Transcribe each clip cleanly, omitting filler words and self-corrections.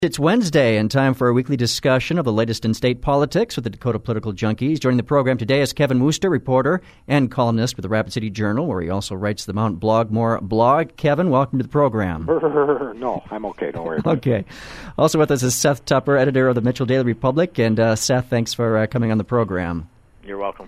It's Wednesday and time for a weekly discussion of the latest in state politics with the Dakota Political Junkies. Joining the program today is Kevin Wooster, reporter and columnist with the Rapid City Journal, where he also writes the Mount Blogmore blog. Kevin, welcome to the program. No, I'm okay. Don't worry about it. Okay. Also with us is Seth Tupper, editor of the Mitchell Daily Republic. And Seth, thanks for coming on the program. You're welcome.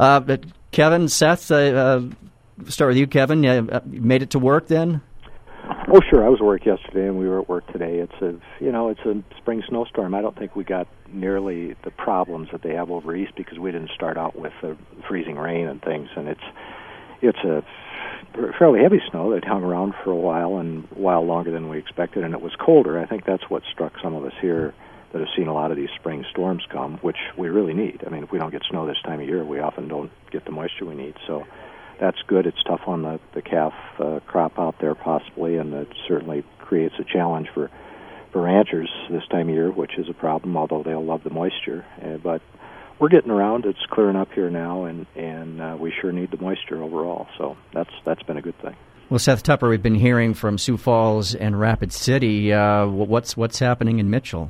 Kevin, Seth, start with you, Kevin. You made it to work then? Oh, sure. I was at work yesterday, and we were at work today. It's a spring snowstorm. I don't think we got nearly the problems that they have over east because we didn't start out with freezing rain and things. And it's a fairly heavy snow that hung around for a while longer than we expected, and it was colder. I think that's what struck some of us here that have seen a lot of these spring storms come, which we really need. I mean, if we don't get snow this time of year, we often don't get the moisture we need. So that's good. It's tough on the calf crop out there possibly, and it certainly creates a challenge for ranchers this time of year, which is a problem, although they'll love the moisture. But we're getting around. It's clearing up here now, and we sure need the moisture overall. So that's been a good thing. Well, Seth Tupper, we've been hearing from Sioux Falls and Rapid City. What's happening in Mitchell?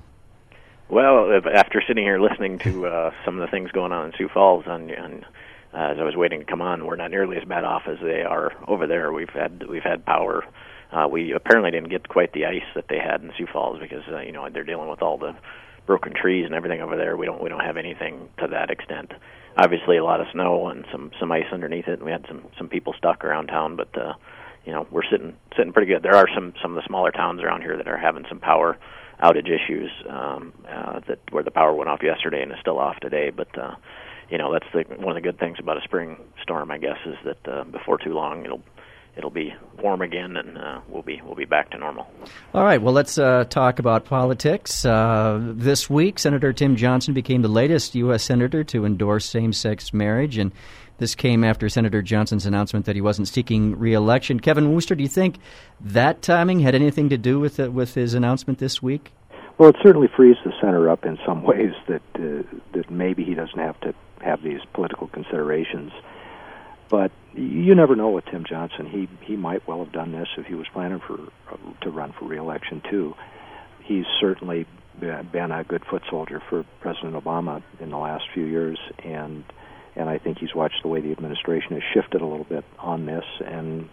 Well, after sitting here listening to some of the things going on in Sioux Falls and as I was waiting to come on, we're not nearly as bad off as they are over there. We've had power. We apparently didn't get quite the ice that they had in Sioux Falls because they're dealing with all the broken trees and everything over there. We don't have anything to that extent. Obviously, a lot of snow and some ice underneath it. And we had some people stuck around town, but we're sitting pretty good. There are some of the smaller towns around here that are having some power outage issues where the power went off yesterday and is still off today, but. That's one of the good things about a spring storm, I guess, is that before too long it'll be warm again and we'll be back to normal. All right. Well, let's talk about politics. This week, Senator Tim Johnson became the latest U.S. senator to endorse same-sex marriage, and this came after Senator Johnson's announcement that he wasn't seeking re-election. Kevin Wooster, do you think that timing had anything to do with his announcement this week? Well, it certainly frees the senator up in some ways that maybe he doesn't have to have these political considerations. But you never know with Tim Johnson. He might well have done this if he was planning to run for re-election too. He's certainly been a good foot soldier for President Obama in the last few years, and I think he's watched the way the administration has shifted a little bit on this, and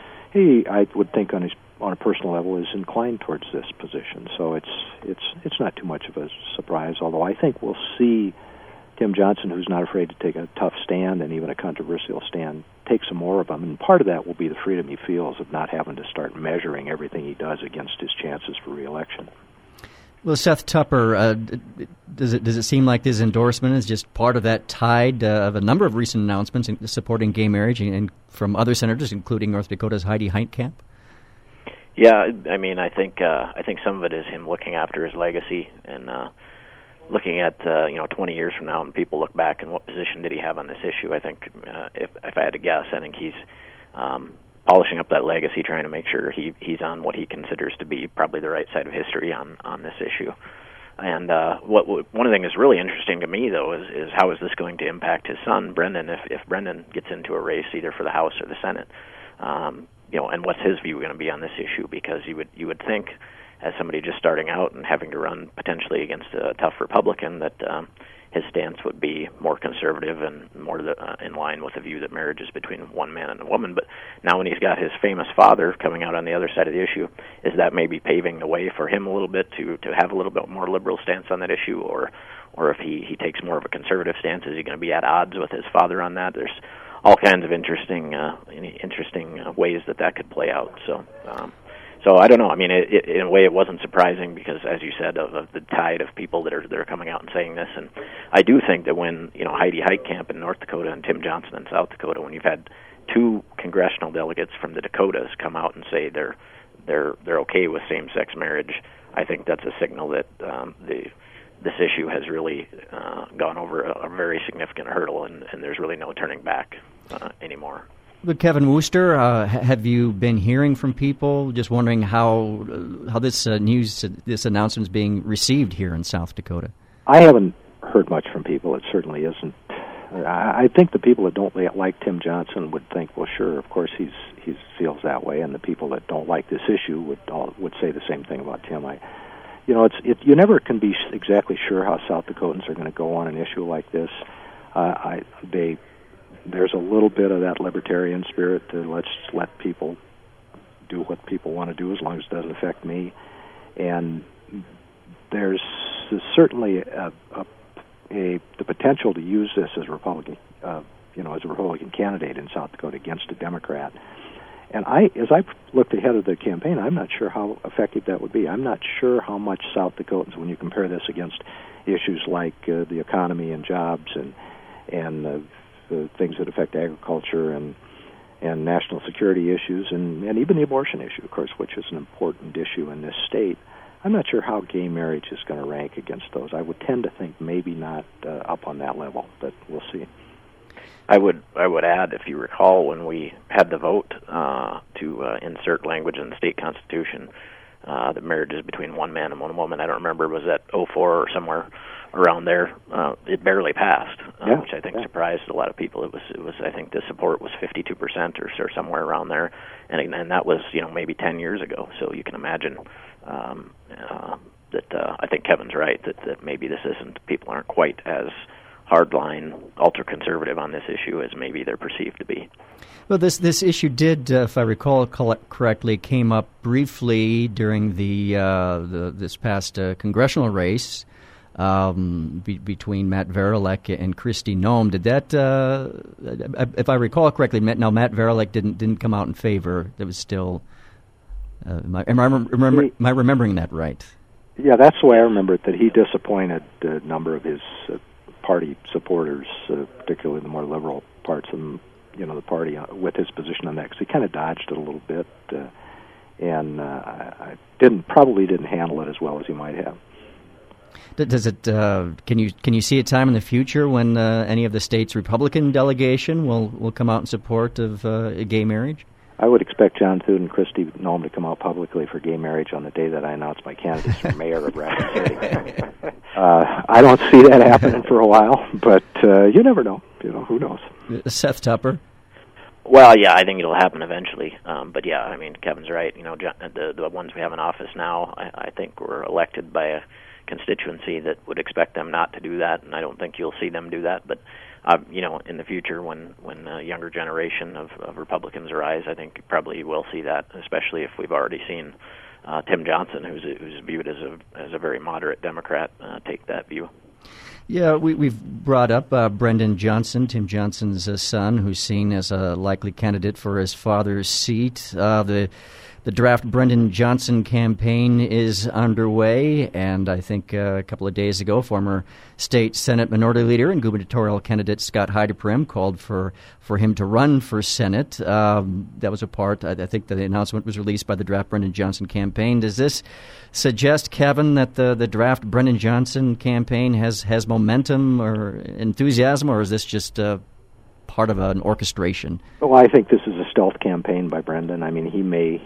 I would think on a personal level is inclined towards this position. So it's not too much of a surprise, although I think we'll see Tim Johnson, who's not afraid to take a tough stand and even a controversial stand, take some more of them. And part of that will be the freedom he feels of not having to start measuring everything he does against his chances for re-election. Well, Seth Tupper, does it seem like this endorsement is just part of that tide of a number of recent announcements supporting gay marriage and from other senators, including North Dakota's Heidi Heitkamp? Yeah, I mean, I think some of it is him looking after his legacy and looking at 20 years from now, and people look back and what position did he have on this issue. I think if I had to guess, I think he's polishing up that legacy, trying to make sure he's on what he considers to be probably the right side of history on this issue. And one of the things that's really interesting to me, though, is how is this going to impact his son, Brendan, if Brendan gets into a race either for the House or the Senate. And what's his view going to be on this issue? Because you would think, as somebody just starting out and having to run potentially against a tough Republican, that his stance would be more conservative and more in line with the view that marriage is between one man and a woman. But now when he's got his famous father coming out on the other side of the issue, is that maybe paving the way for him a little bit to have a little bit more liberal stance on that issue? Or if he takes more of a conservative stance, is he going to be at odds with his father on that? There's all kinds of interesting ways that could play out. So I don't know. I mean, in a way, it wasn't surprising because, as you said, of the tide of people that are coming out and saying this. And I do think that when Heidi Heitkamp in North Dakota and Tim Johnson in South Dakota, when you've had two congressional delegates from the Dakotas come out and say they're okay with same-sex marriage, I think that's a signal that this issue has really gone over a very significant hurdle, and there's really no turning back anymore. But Kevin Wooster, have you been hearing from people just wondering how this this announcement is being received here in South Dakota? I haven't heard much from people. It certainly isn't. I think the people that don't like Tim Johnson would think, well, sure, of course he feels that way, and the people that don't like this issue would say the same thing about Tim. you never can be exactly sure how South Dakotans are going to go on an issue like this. There's a little bit of that libertarian spirit to let's let people do what people want to do as long as it doesn't affect me, and there's certainly the potential to use this as a Republican, as a Republican candidate in South Dakota against a Democrat. And as I looked ahead of the campaign, I'm not sure how effective that would be. I'm not sure how much South Dakotans, when you compare this against issues like the economy and jobs and the things that affect agriculture and national security issues and even the abortion issue, of course, which is an important issue in this state. I'm not sure how gay marriage is going to rank against those. I would tend to think maybe not up on that level, but we'll see. I would add, if you recall, when we had the vote to insert language in the state constitution that marriage is between one man and one woman. I don't remember, was that 2004 or somewhere around there? It barely passed, which I think surprised a lot of people. It was I think the support was 52% or somewhere around there, and that was maybe 10 years ago. So you can imagine that I think Kevin's right that maybe this isn't, people aren't quite as hardline, ultra-conservative on this issue as maybe they're perceived to be. Well, this issue did, if I recall correctly, came up briefly during this past congressional race between Matt Varilek and Kristi Noem. Did that, if I recall correctly, now Matt Varilek didn't come out in favor. There was still. Am I remembering that right? Yeah, that's the way I remember it. That he disappointed a number of his party supporters, particularly the more liberal parts of the party, with his position on that, because he kind of dodged it a little bit, and I probably didn't handle it as well as he might have. Does it? Can you see a time in the future when any of the state's Republican delegation will come out in support of gay marriage? I would expect John Thune and Kristi Noem to come out publicly for gay marriage on the day that I announce my candidacy for mayor of Rapid City. I don't see that happening for a while, but you never know. Who knows? Seth Tupper. Well, yeah, I think it'll happen eventually. But yeah, I mean, Kevin's right. The ones we have in office now, I think were elected by a constituency that would expect them not to do that, and I don't think you'll see them do that. But in the future, when a younger generation of Republicans arise, I think probably you will see that, especially if we've already seen Tim Johnson, who's viewed as a very moderate Democrat, take that view. Yeah, we've brought up Brendan Johnson, Tim Johnson's son, who's seen as a likely candidate for his father's seat. The Draft Brendan Johnson campaign is underway, and I think a couple of days ago, former state Senate Minority Leader and gubernatorial candidate Scott Heideprim called for him to run for Senate. That was a part, I think the announcement was released by the Draft Brendan Johnson campaign. Does this suggest, Kevin, that the Draft Brendan Johnson campaign has momentum or enthusiasm, or is this just part of an orchestration? Well, I think this is a stealth campaign by Brendan. I mean, he may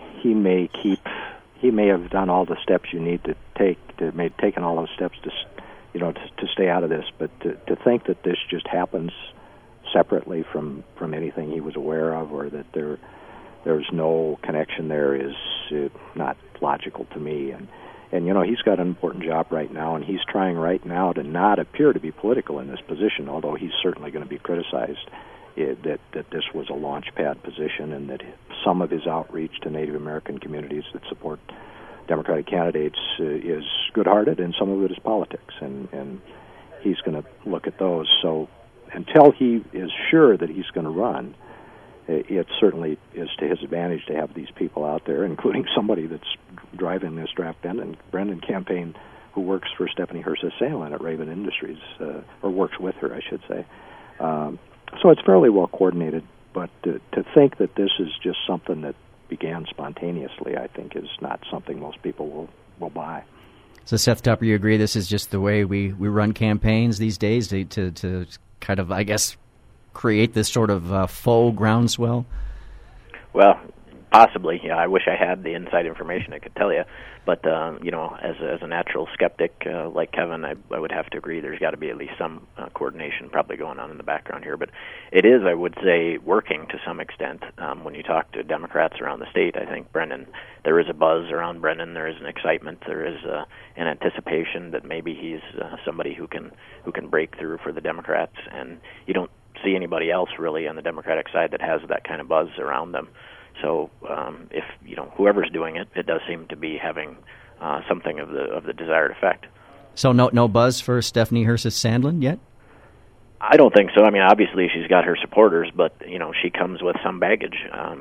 have done all the steps you need to take, taken all those steps to stay out of this. But to think that this just happens separately from anything he was aware of, or that there's no connection there, is not logical to me. And he's got an important job right now, and he's trying right now to not appear to be political in this position, although he's certainly going to be criticized that this was a launch pad position, and that some of his outreach to Native American communities that support Democratic candidates is good-hearted, and some of it is politics, and he's going to look at those. So until he is sure that he's going to run, it certainly is to his advantage to have these people out there, including somebody that's driving this Draft Brendan campaign, who works for Stephanie Herseth-Salen at Raven Industries, or works with her, I should say. So it's fairly well coordinated, but to think that this is just something that began spontaneously, I think, is not something most people will buy. So, Seth Tupper, you agree this is just the way we run campaigns these days to kind of, I guess, create this sort of faux groundswell? Well, Possibly, yeah. I wish I had the inside information I could tell you, but as a natural skeptic like Kevin, I would have to agree. There's got to be at least some coordination probably going on in the background here. But it is, I would say, working to some extent. When you talk to Democrats around the state, I think Brennan, there is a buzz around Brennan. There is an excitement. There is an anticipation that maybe he's somebody who can break through for the Democrats, and you don't see anybody else really on the Democratic side that has that kind of buzz around them. So if whoever's doing it, it does seem to be having something of the desired effect. So no buzz for Stephanie Herseth Sandlin yet? I don't think so. I mean, obviously she's got her supporters, but she comes with some baggage.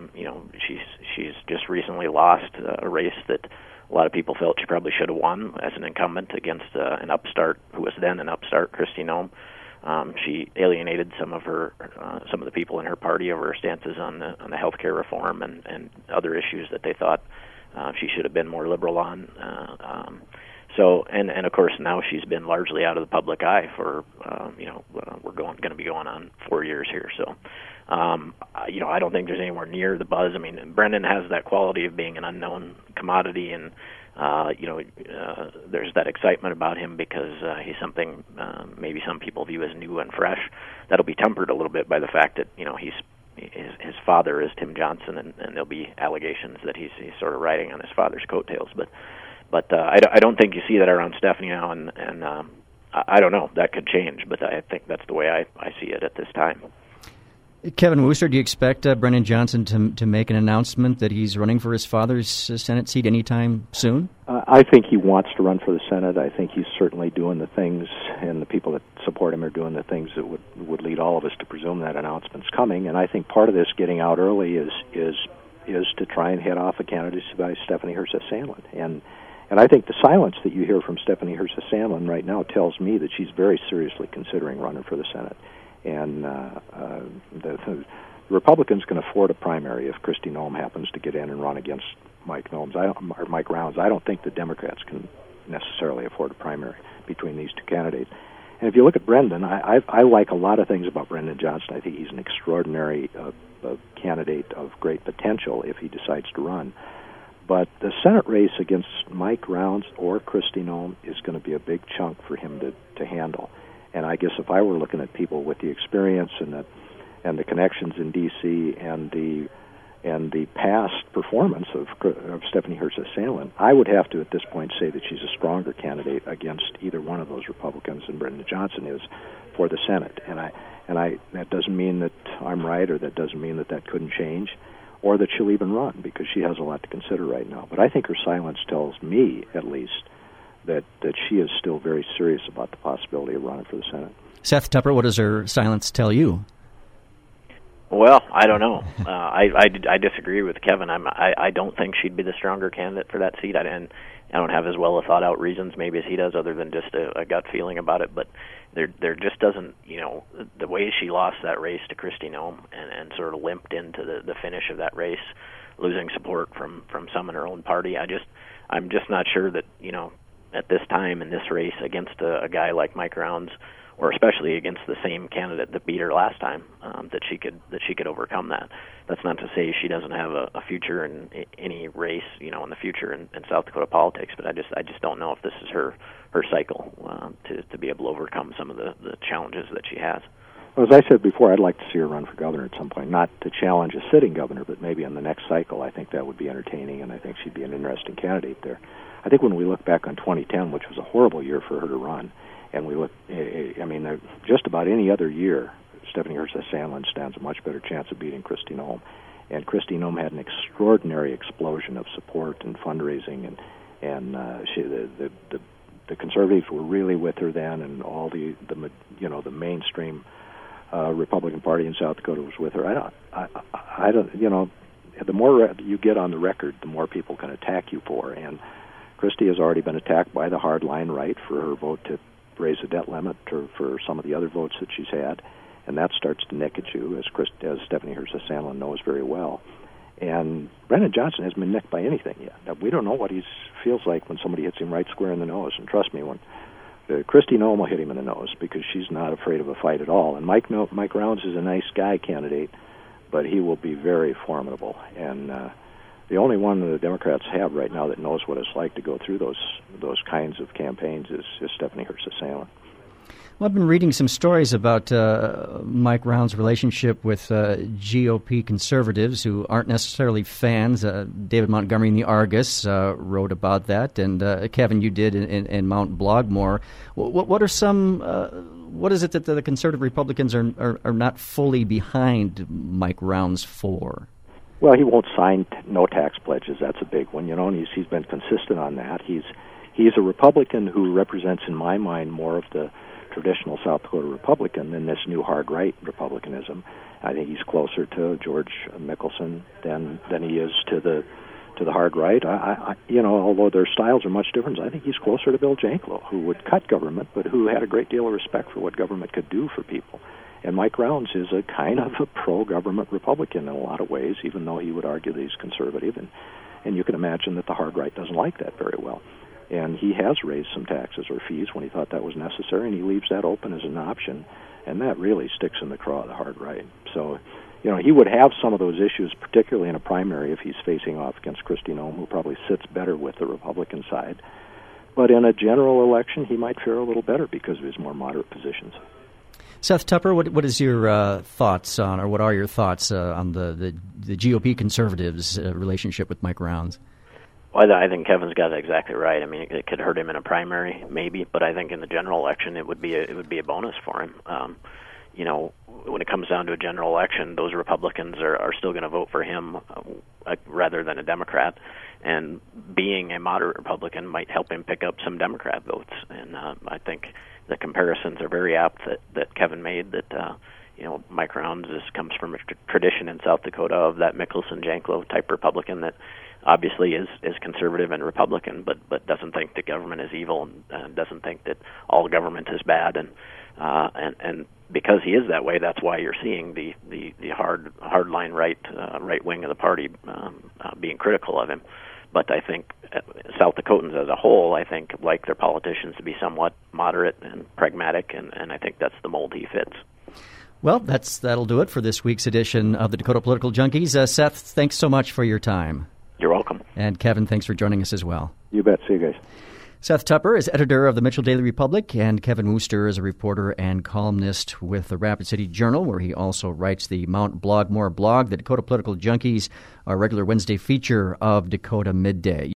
She's just recently lost a race that a lot of people felt she probably should have won as an incumbent against an upstart who was then an upstart, Kristi Noem. She alienated some of the people in her party over her stances on the health care reform and other issues that they thought she should have been more liberal on. So of course now she's been largely out of the public eye for we're going to be going on 4 years here. So I don't think there's anywhere near the buzz. I mean, Brennan has that quality of being an unknown commodity, and there's that excitement about him because he's something maybe some people view as new and fresh. That'll be tempered a little bit by the fact that his father is Tim Johnson, and there'll be allegations that he's sort of riding on his father's coattails. But I don't think you see that around Stephanie now, and I don't know, that could change, but I think that's the way I see it at this time. Kevin Wooster, do you expect Brennan Johnson to make an announcement that he's running for his father's Senate seat anytime soon? I think he wants to run for the Senate. I think he's certainly doing the things, and the people that support him are doing the things that would lead all of us to presume that announcement's coming. And I think part of this getting out early is to try and head off a candidacy by Stephanie Herseth Sandlin. And I think the silence that you hear from Stephanie Herseth Sandlin right now tells me that she's very seriously considering running for the Senate. And the Republicans can afford a primary if Kristi Noem happens to get in and run against Mike Rounds. I don't think the Democrats can necessarily afford a primary between these two candidates. And if you look at Brendan, I like a lot of things about Brendan Johnson. I think he's an extraordinary candidate of great potential if he decides to run. But the Senate race against Mike Rounds or Kristi Noem is going to be a big chunk for him to handle. And I guess if I were looking at people with the experience and the connections in D.C. and the past performance of Stephanie Herseth Sandlin, I would have to at this point say that she's a stronger candidate against either one of those Republicans than Brendan Johnson is for the Senate. And that doesn't mean that I'm right, or that doesn't mean that couldn't change, or that she'll even run, because she has a lot to consider right now. But I think her silence tells me, at least, that she is still very serious about the possibility of running for the Senate. Seth Tupper, what does her silence tell you? Well, I don't know. I disagree with Kevin. I don't think she'd be the stronger candidate for that seat. I don't have as well thought out reasons maybe as he does, other than just a gut feeling about it. But there just doesn't, the way she lost that race to Kristi Noem and sort of limped into the finish of that race, losing support from some in her own party. I'm just not sure that at this time in this race against a guy like Mike Rounds, or especially against the same candidate that beat her last time, that she could overcome that. That's not to say she doesn't have a future in any race, in the future in South Dakota politics. But I just don't know if this is her cycle to be able to overcome some of the challenges that she has. Well, as I said before, I'd like to see her run for governor at some point, not to challenge a sitting governor, but maybe in the next cycle. I think that would be entertaining, and I think she'd be an interesting candidate there. I think when we look back on 2010, which was a horrible year for her to run, and we look, just about any other year, Stephanie Herseth Sandlin stands a much better chance of beating Kristi Noem. And Kristi Noem had an extraordinary explosion of support and fundraising, and the conservatives were really with her then, and all the mainstream Republican Party in South Dakota was with her. I don't. The more you get on the record, the more people can attack you for. And Kristi has already been attacked by the hardline right for her vote to raise the debt limit, or for some of the other votes that she's had, and that starts to nick at you, as Stephanie Herseth Sandlin knows very well. And Brendan Johnson hasn't been nicked by anything yet. Now, we don't know what he feels like when somebody hits him right square in the nose, and trust me, when Kristi Noem will hit him in the nose, because she's not afraid of a fight at all. And Mike Rounds is a nice guy candidate, but he will be very formidable. And the only one the Democrats have right now that knows what it's like to go through those kinds of campaigns is Stephanie Herseth-Sandlin. Well, I've been reading some stories about Mike Round's relationship with GOP conservatives who aren't necessarily fans. David Montgomery in the Argus wrote about that, and Kevin, you did in Mount Blogmore. What are some? What is it that the conservative Republicans are not fully behind Mike Rounds for? Well, he won't sign no tax pledges. That's a big one, and he's been consistent on that. He's a Republican who represents, in my mind, more of the traditional South Dakota Republican than this new hard right Republicanism. I think he's closer to George Mickelson than he is to the hard right. Although their styles are much different, I think he's closer to Bill Janklow, who would cut government, but who had a great deal of respect for what government could do for people. And Mike Rounds is a kind of a pro-government Republican in a lot of ways, even though he would argue that he's conservative. And you can imagine that the hard right doesn't like that very well. And he has raised some taxes or fees when he thought that was necessary, and he leaves that open as an option. And that really sticks in the craw of the hard right. So, he would have some of those issues, particularly in a primary if he's facing off against Kristi Noem, who probably sits better with the Republican side. But in a general election, he might fare a little better because of his more moderate positions. Seth Tupper, what is your thoughts on, or what are your thoughts on the GOP conservatives' relationship with Mike Rounds? Well, I think Kevin's got it exactly right. I mean, it could hurt him in a primary, maybe, but I think in the general election, it would be a bonus for him. When it comes down to a general election, those Republicans are still going to vote for him rather than a Democrat, and being a moderate Republican might help him pick up some Democrat votes. And I think the comparisons are very apt that Kevin made. That Mike Rounds comes from a tradition in South Dakota of that Mickelson-Janklow type Republican that obviously is conservative and Republican, but doesn't think that government is evil and doesn't think that all government is bad, and because he is that way, that's why you're seeing the hardline right wing of the party being critical of him. But I think South Dakotans as a whole, I think, like their politicians to be somewhat moderate and pragmatic, and I think that's the mold he fits. Well, that'll do it for this week's edition of the Dakota Political Junkies. Seth, thanks so much for your time. You're welcome. And Kevin, thanks for joining us as well. You bet. See you guys. Seth Tupper is editor of the Mitchell Daily Republic, and Kevin Wooster is a reporter and columnist with the Rapid City Journal, where he also writes the Mount Blogmore blog. The Dakota Political Junkies, our regular Wednesday feature of Dakota Midday.